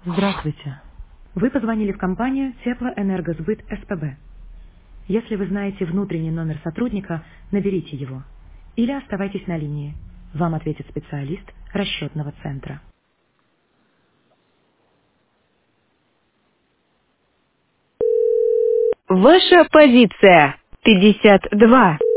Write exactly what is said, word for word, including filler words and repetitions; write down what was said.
Здравствуйте. Вы позвонили в компанию Теплоэнергосбыт СПБ. Если вы знаете внутренний номер сотрудника, наберите его. Или оставайтесь на линии. Вам ответит специалист расчетного центра. Ваша позиция пятьдесят два.